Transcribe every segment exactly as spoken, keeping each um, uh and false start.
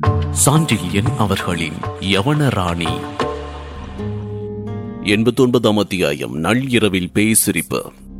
சாண்டில்யன் அவர்களின் யவனராணி. எண்பத்தி ஒன்பதாம் அத்தியாயம். நள்ளிரவில் பேய் சிரிப்பு.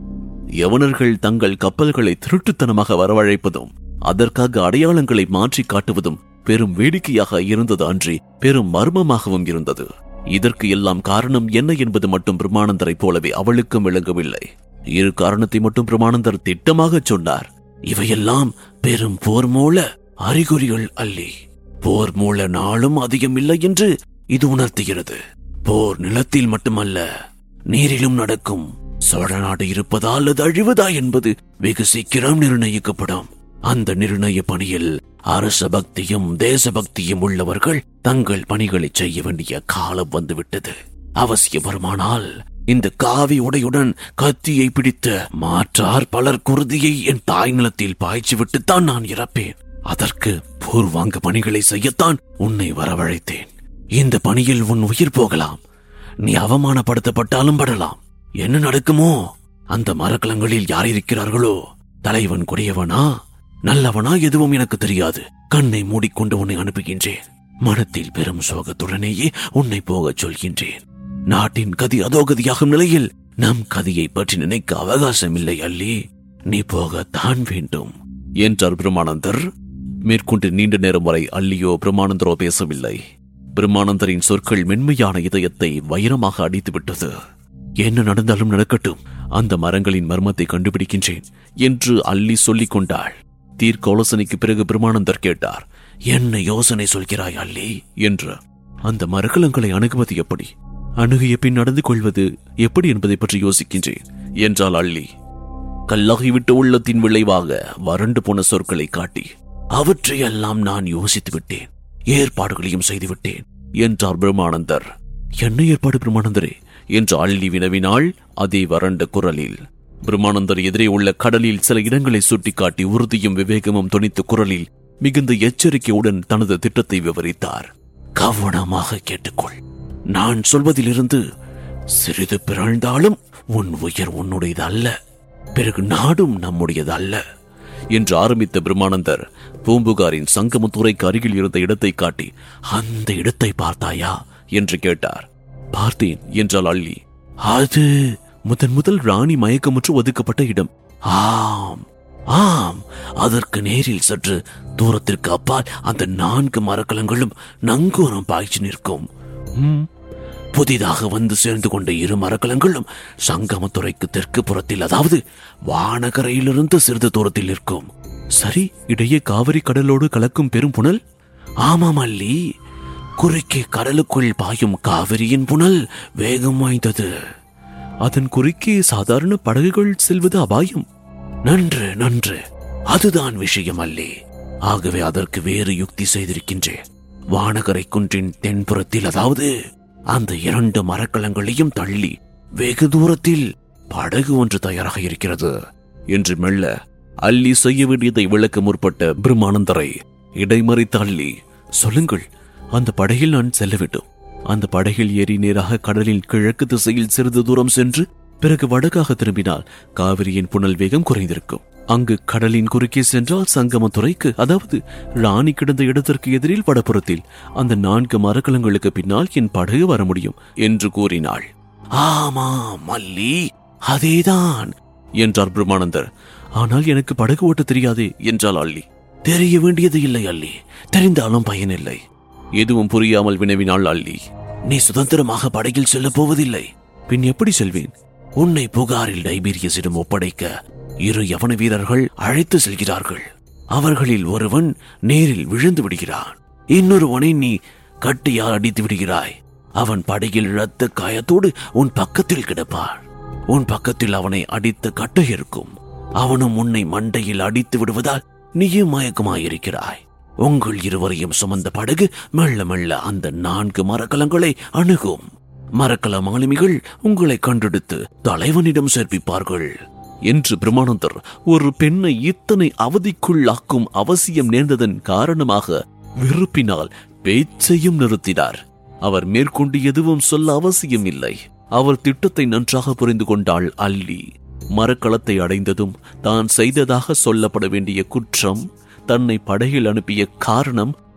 யவனர்கள் தங்கள் கப்பல்களை திருட்டுத்தனமாக வரவழைப்பதும் அதற்காக அடையாளங்களை மாற்றி காட்டுவதும் பெரும் வேடிக்கையாக இருந்தது அன்றி பெரும் மர்மமாகவும் இருந்தது. இதற்கு எல்லாம் காரணம் என்ன என்பது மட்டும் பிரம்மானந்தரை போலவே அவளுக்கும் விளங்கவில்லை. இரு காரணத்தை மட்டும் பிரம்மானந்தர் திட்டமாக சொன்னார். இவையெல்லாம் பெரும் போர் மூல அறிகுறிகள் அல்லி. போர் மூல நாளும் அதிகம் இல்லை என்று இது உணர்த்துகிறது. போர் நிலத்தில் மட்டுமல்ல, நீரிலும் நடக்கும். சோழ நாடு இருப்பதால் அது அழிவதா என்பது வெகு சீக்கிரம் நிர்ணயிக்கப்படும். அந்த நிர்ணய பணியில் அரச பக்தியும் தேசபக்தியும் உள்ளவர்கள் தங்கள் பணிகளை செய்ய வேண்டிய காலம் வந்துவிட்டது. அவசியம் வருமானால் இந்த காவி உடையுடன் கத்தியை பிடித்த மாற்றார் பலர் குருதியை என் தாய் நிலத்தில் பாய்ச்சி விட்டுத்தான் நான் இறப்பேன். அதற்கு பூர்வாங்க பணிகளை செய்யத்தான் உன்னை வரவழைத்தேன். இந்த பணியில் உன் உயிர் போகலாம், நீ அவமானப்படுத்தப்பட்டாலும் படலாம். என்ன நடக்குமோ? அந்த மரக்கலங்களில் யார் இருக்கிறார்களோ, தலைவன் கொடியவனா நல்லவனா எதுவும் எனக்கு தெரியாது. கண்ணை மூடிக்கொண்டு உன்னை அனுப்புகின்றேன். மனத்தில் பெரும் சோகத்துடனேயே உன்னை போகச் சொல்கின்றேன். நாட்டின் கதி அதோகதியாகும் நிலையில் நம் கதியை பற்றி நினைக்க அவகாசம் இல்லை அல்லி. நீ போகத்தான் வேண்டும் என்றார் பிரம்மானந்தர். மேற்கொண்டு நீண்ட நேரம் வரை அல்லியோ பிரம்மானந்தரோ பேசவில்லை. பிரம்மானந்தரின் சொற்கள் மென்மையான இதயத்தை வைரமாக அடித்துவிட்டது. என்ன நடந்தாலும் நடக்கட்டும், அந்த மரங்களின் மர்மத்தை கண்டுபிடிக்கின்றேன் என்று அல்லி சொல்லிக் கொண்டாள். தீர்க்கோலசனைக்கு பிறகு பிரம்மானந்தர் கேட்டார், என்ன யோசனை சொல்கிறாய் அல்லி என்று. அந்த மரக்கலங்களை அணுகுவது எப்படி, அணுகிய பின் நடந்து கொள்வது எப்படி என்பதை பற்றி யோசிக்கின்றேன் என்றாள் அல்லி. கல்லாகிவிட்ட உள்ளத்தின் விளைவாக வறண்டு போன சொற்களை காட்டி, அவற்றையெல்லாம் நான் யோசித்து விட்டேன், ஏற்பாடுகளையும் செய்துவிட்டேன் என்றார் பிரம்மானந்தர். என்ன ஏற்பாடு பிரம்மானந்தரே என்று அல்லி வினவினாள் அதே வறண்ட குரலில். பிரம்மானந்தர் எதிரே உள்ள கடலில் சில இடங்களை சுட்டிக்காட்டி உறுதியும் விவேகமும் துணித்த குரலில் மிகுந்த எச்சரிக்கையுடன் தனது திட்டத்தை விவரித்தார். கவனமாக கேட்டுக்கொள். நான் சொல்வதிலிருந்து சிறிது பிறழ்ந்தாலும் உன் உயிர் உன்னுடையது அல்ல, பிறகு நாடும் நம்முடையது அல்ல என்று ஆரம்பித்த பிரம்மானந்தர் பூம்புகாரின் சங்கமத்துறைக்கு அருகில் இருந்த இடத்தை காட்டி, அந்த இடத்தை பார்த்தாயா என்று கேட்டார். பார்த்தேன் என்றாள் அல்லி. அது முதன் முதல் ராணி மயக்கமுற்று ஒதுக்கப்பட்ட இடம். ஆம் ஆம், அதற்கு நேரில் சற்று தூரத்திற்கு அப்பால் அந்த நான்கு மரக்கலங்களும் நங்கூரம் பாய்ச்சி நிற்கும். புதிதாக வந்து சேர்ந்து கொண்ட இரு மரக்கலங்களும் சங்கமத்துறைக்கு தெற்கு புறத்தில், அதாவது வானகரையிலிருந்து சிறிது தூரத்தில் நிற்கும். சரி, இடையே காவிரி கடலோடு கலக்கும் பெரும் புனல்? ஆமாம் அல்லி, குறுக்கே கடலுக்குள் பாயும் காவிரியின் புனல் வேகம் வாய்ந்தது. அதன் குறுக்கே சாதாரண படகுகள் செல்வது அபாயம். நன்று நன்று, அதுதான் விஷயம் அல்லி. ஆகவே அதற்கு வேறு யுக்தி செய்திருக்கின்றேன். வானகரை குன்றின் தென்புறத்தில், அதாவது அந்த இரண்டு மரக்கலங்களையும் தள்ளி வெகு தூரத்தில் படகு ஒன்று தயாராக இருக்கிறது என்று மெல்ல அல்லி செய்ய வேண்டியதை விளக்க முற்பட்ட பிரம்மானந்தரை இடைமறித்த அல்லி, சொல்லுங்கள், அந்த படகில் நான் செல்ல வேண்டும். அந்த படகில் ஏறி நேராக கடலின் கிழக்கு திசையில் சிறிது தூரம் சென்று பிறகு வடக்காக திரும்பினால் காவிரியின் புனல் வேகம் குறைந்திருக்கும். அங்கு கடலின் குறுக்கே சென்றால் சங்கமத்துறைக்கு, அதாவது ராணி கிடந்த இடத்திற்கு எதிரில் வடபுறத்தில் அந்த நான்கு மரக்கலங்களுக்கு பின்னால் என் படகு வர முடியும் என்று கூறினாள். ஆமாம் அல்லி, அதேதான் என்றார் பிரம்மானந்தர். ஆனால் எனக்கு படகு ஓட்ட தெரியாதே என்றாள் அல்லி. தெரிய வேண்டியது இல்லை அல்லி, தெரிந்தாலும் பயனில்லை. எதுவும் புரியாமல் வினவினாள் அல்லி. நீ சுதந்திரமாக படகில் செல்ல போவதில்லை. பின் எப்படி செல்வேன்? உன்னை புகாரில் டைபீரியஸிடம் ஒப்படைக்க இரு யவன வீரர்கள் அழைத்து செல்கிறார்கள். அவர்களில் ஒருவன் நேரில் விழுந்து விடுகிறான், இன்னொருவனை நீ கட்டியால் அடித்து விடுகிறாய். அவன் படகில் இரத்த காயத்தோடு உன் பக்கத்தில் கிடப்பான். உன் பக்கத்தில் அவனை அடித்த கட்டை இருக்கும். அவனும் உன்னை மண்டையில் அடித்து விடுவதால் நீயும் மயக்கமாயிருக்கிறாய். உங்கள் இருவரையும் சுமந்த படகு மெல்ல மெல்ல அந்த நான்கு மரக்கலங்களை அணுகும். மரக்கல மாலுமிகள் உங்களை கண்டெடுத்து தலைவனிடம் சேர்ப்பிப்பார்கள் என்று பிரம்மானந்தர் ஒரு பெண்ணை இத்தனை அவதிக்குள்ளாக்கும் அவசியம் நேர்ந்ததன் காரணமாக வெறுப்பினால் பேச்சையும் நிறுத்தினார். அவர் மேற்கொண்டு எதுவும் சொல்ல அவசியம் இல்லை. அவர் திட்டத்தை நன்றாக புரிந்து கொண்டாள் அல்லி. மரக்களத்தை அடைந்ததும் தான் செய்ததாக சொல்லப்பட வேண்டிய குற்றம், தன்னை படகில் அனுப்பிய காரணம்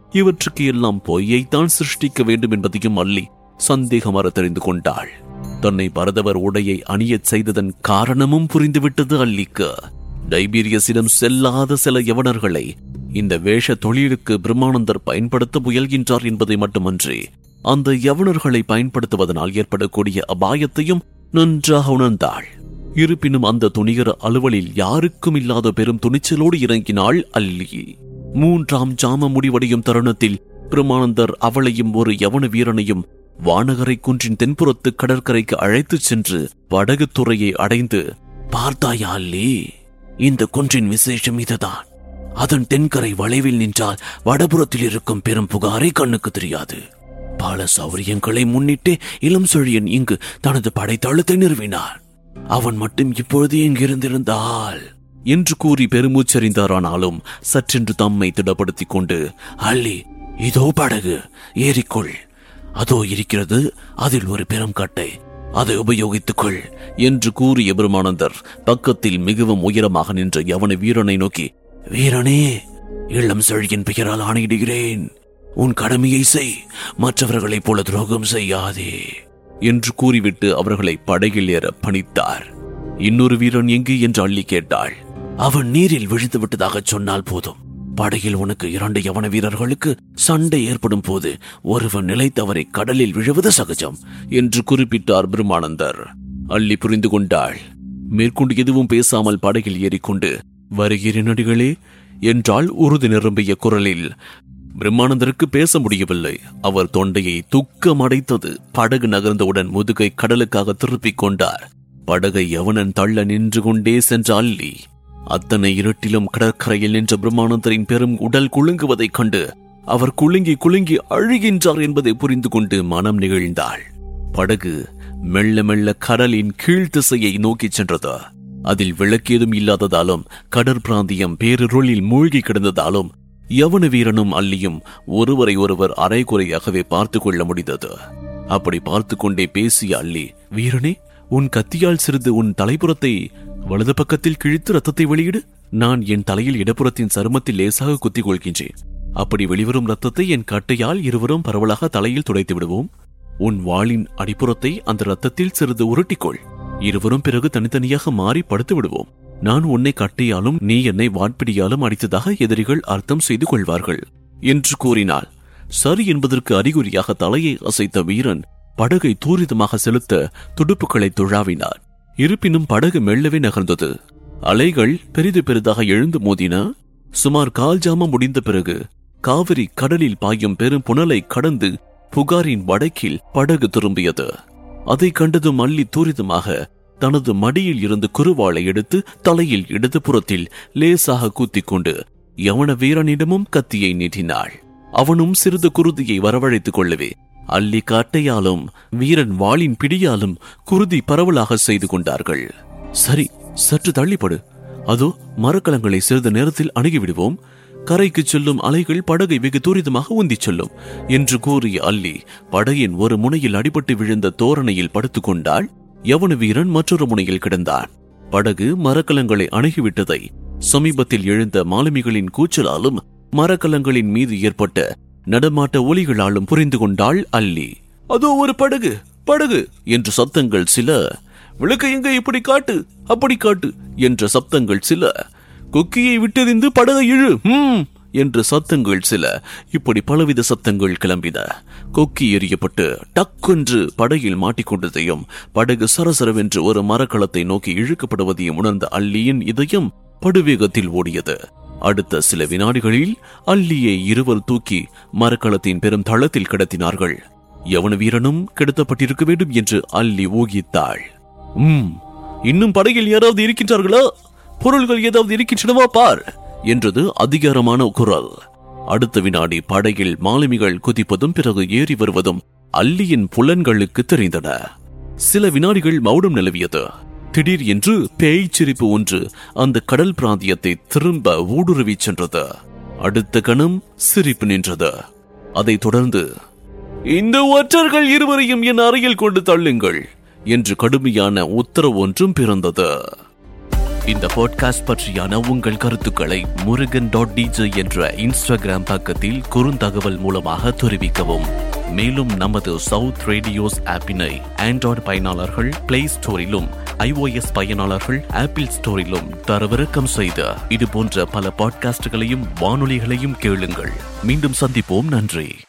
இவற்றுக்கு எல்லாம் பொய்யைத்தான் சிருஷ்டிக்க வேண்டும் என்பதையும் அல்லி சந்தேகமற தெரிந்து கொண்டாள். தன்னை பரதவர் உடையை அணியச் செய்ததன் காரணமும் புரிந்துவிட்டது அல்லிக்கு. டைபீரியஸிடம் செல்லாத சில யவனர்களை இந்த வேஷ தொழிலுக்கு பிரம்மானந்தர் பயன்படுத்த முயல்கின்றார் என்பதை மட்டுமன்றி அந்த யவனர்களை பயன்படுத்துவதனால் ஏற்படக்கூடிய அபாயத்தையும் நன்றாக உணர்ந்தாள். இருப்பினும் அந்த துணிகர அலுவலில் யாருக்கும் இல்லாத பெரும் துணிச்சலோடு இறங்கினாள் அல்லி. மூன்றாம் ஜாம முடிவடையும் தருணத்தில் பிரம்மானந்தர் அவளையும் ஒரு யவன வீரனையும் வானகரை குன்றின் தென்புறத்து கடற்கரைக்கு அழைத்துச் சென்று படகு துறையை அடைந்து, பார்த்தாயா அல்லி, இந்த குன்றின் விசேஷம் இதுதான். அதன் தென்கரை வளைவில் நின்றால் வடபுறத்தில் இருக்கும் பெரும் புகாரை கண்ணுக்கு தெரியாது. பல சௌரியங்களை முன்னிட்டு இளம் செழியன் இங்கு தனது படைத்தளத்தை நிறுவினார். அவன் மட்டும் இப்பொழுது இங்கிருந்திருந்தால் என்று கூறி பெருமூச்சறிந்தாரானாலும் சற்றென்று தம்மை திடப்படுத்திக் கொண்டு, அல்லி, இதோ படகு, ஏறிக்கொள். அதோ இருக்கிறது, அதில் ஒரு பெரும் கட்டை, அதை உபயோகித்துக் கொள் என்று கூறிய பிரம்மானந்தர் பக்கத்தில் மிகவும் உயரமாக நின்ற யவன வீரனை நோக்கி, வீரனே, இளம் செழியின் பெயரால் ஆணையிடுகிறேன், உன் கடமையை செய், மற்றவர்களைப் போல துரோகம் செய்யாதே என்று கூறிவிட்டு அவர்களை படகில் ஏற பணித்தார். இன்னொரு வீரன் எங்கு என்று அள்ளி கேட்டாள். அவன் நீரில் விழுந்து விட்டதாக சொன்னால் போதும். படகில் உனக்கு இரண்டு யவன வீரர்களுக்கு சண்டை ஏற்படும் போது ஒருவன் நிலைத்தவரை கடலில் விழுவது சகஜம் என்று குறிப்பிட்டார் பிரம்மானந்தர். அள்ளி புரிந்து கொண்டாள். மேற்கொண்டு எதுவும் பேசாமல் படகில் ஏறிக்கொண்டு, வருகிறேன் அடிகளே என்றால் உறுதி நிரம்பிய குரலில். பிரம்மானந்தருக்கு பேச முடியவில்லை. அவர் தொண்டையை துக்கம் அடைத்தது. படகு நகர்ந்தவுடன் முதுகை கடலுக்காக திருப்பிக் கொண்டார். படகை யவனன் தள்ள நின்று கொண்டே சென்ற அல்லி அத்தனை இருட்டிலும் கடற்கரையில் நின்ற பிரம்மானந்தரின் பெரும் உடல் குலுங்குவதைக் கண்டு அவர் குலுங்கி குலுங்கி அழுகின்றார் என்பதை புரிந்து கொண்டு மனம் நெகிழ்ந்தாள். படகு மெல்ல மெல்ல கடலின் கீழ்த்திசையை நோக்கிச் சென்றது. அதில் விளக்கேதும் இல்லாததாலும் கடற்பிராந்தியம் பேரிருளில் மூழ்கி கிடந்ததாலும் யவன வீரனும் அல்லியும் ஒருவரை ஒருவர் அரைகுறையாகவே பார்த்து கொள்ள முடிந்தது. அப்படி பார்த்து கொண்டே பேசிய அல்லி, வீரனே, உன் கத்தியால் சிறிது உன் தலைப்புறத்தை வலது பக்கத்தில் கிழித்து ரத்தத்தை வெளியிடு. நான் என் தலையில் இடப்புறத்தின் சருமத்தில் லேசாக குத்திக் கொள்கின்றேன். அப்படி வெளிவரும் ரத்தத்தை என் கட்டையால் இருவரும் பரவலாக தலையில் துடைத்து விடுவோம். உன் வாளின் அடிப்புறத்தை அந்த ரத்தத்தில் சிறிது உருட்டிக்கொள். இருவரும் பிறகு தனித்தனியாக மாறி படுத்து விடுவோம். நான் உன்னை கட்டையாலும் நீ என்னை வாட்பிடியாலும் அடித்ததாக எதிரிகள் அர்த்தம் செய்து கொள்வார்கள் என்று கூறினாள். சரி என்பதற்கு அறிகுறியாக தலையை அசைத்த வீரன் படகை தூரிதமாக செலுத்த துடுப்புகளை துழாவினார். இருப்பினும் படகு மெல்லவே நகர்ந்தது. அலைகள் பெரிது பெரிதாக எழுந்து மோதின. சுமார் கால் ஜாமம் முடிந்த பிறகு காவிரி கடலில் பாயும் பெரும் புனலை கடந்து புகாரின் வடக்கில் படகு திரும்பியது. அதை கண்டதும் அள்ளி தூரிதமாக தனது மடியில் இருந்து குறுவாளை எடுத்து தலையில் இடது புறத்தில் லேசாக கூத்திக் கொண்டு யவன வீரனிடமும் கத்தியை நீட்டினாள். அவனும் சிறிது குருதியை வரவழைத்துக் கொள்ளவே அள்ளி காட்டையாலும் வீரன் வாளின் பிடியாலும் குருதி பரவலாக செய்து கொண்டார்கள். சரி, சற்று தள்ளிப்படு. அதோ மரக்கலங்களை சிறிது நேரத்தில் அணுகிவிடுவோம். கரைக்கு செல்லும் அலைகள் படகை வெகு தூரிதமாக உந்திச் செல்லும் என்று கூறிய அள்ளி படகின் ஒரு முனையில் அடிபட்டு விழுந்த தோரணையில் படுத்துக் கொண்டாள். யவன வீரன் மற்றொரு முனையில் கிடந்தான். படகு மரக்கலங்களை அணுகிவிட்டதை சமீபத்தில் எழுந்த மாலுமிகளின் கூச்சலாலும் மரக்கலங்களின் மீது ஏற்பட்ட நடமாட்ட ஒலிகளாலும் புரிந்து கொண்டாள் அள்ளி. அதோ ஒரு படகு, படகு என்ற சப்தங்கள் சில, விளக்கு எங்க இப்படி காட்டு, அப்படி காட்டு என்ற சப்தங்கள் சில, கொக்கியை விட்டெறிந்து படகை இழு ஹம் என்ற சத்தங்கள் சில, இப்படி பலவித சத்தங்கள் கிளம்பின. கொக்கி எறியப்பட்டு டக்கென்று படகில் மாட்டிக்கொண்டதையும் படகு சரசரவென்று ஒரு மரக்கலத்தை நோக்கி இழுக்கப்படுவதையும் உணர்ந்த அள்ளியின் இதயம் படுவேகத்தில் ஓடியது. அடுத்த சில வினாடிகளில் அள்ளியை இருவர் தூக்கி மரக்கலத்தின் பெரும் தளத்தில் கிடத்தினார்கள். யவன வீரனும் கிடத்தப்பட்டிருக்க வேண்டும் என்று அள்ளி ஊகித்தாள். உம் இன்னும் படகில் யாராவது இருக்கின்றார்களா? பொருள்கள் ஏதாவது இருக்கின்றனவா பார் என்றது அதிகாரமான குரல். அடுத்த வினாடி படகில் மாலுமிகள் குதிப்பதும் பிறகு ஏறி வருவதும் அள்ளியின் புலன்களுக்கு தெரிந்தன. சில வினாடிகள் மௌனம் நிலவியது. திடீர் என்று பேய்ச்சிரிப்பு ஒன்று அந்த கடல் பிராந்தியத்தை திரும்ப ஊடுருவி சென்றது. அடுத்த கணம் சிரிப்பு நின்றது. அதைத் தொடர்ந்து, இந்த ஒற்றர்கள் இருவரையும் என் அறையில் கொண்டு தள்ளுங்கள் என்று கடுமையான உத்தரவு ஒன்றும் பிறந்தது. இந்த பாட்காஸ்ட் பற்றியான உங்கள் கருத்துக்களை முருகன் டாட் டிஜே என்ற இன்ஸ்டாகிராம் பக்கத்தில் குறுந்தகவல் மூலமாக தெரிவிக்கவும். மேலும் நமது சவுத் ரேடியோஸ் ஆப்பினை ஆண்ட்ராய்டு பயனாளர்கள் பிளே ஸ்டோரிலும், ஐஓஎஸ் பயனாளர்கள் ஆப்பிள் ஸ்டோரிலும் தரவிறக்கம் செய்த இது போன்ற பல பாட்காஸ்டுகளையும் வானொலிகளையும் கேளுங்கள். மீண்டும் சந்திப்போம். நன்றி.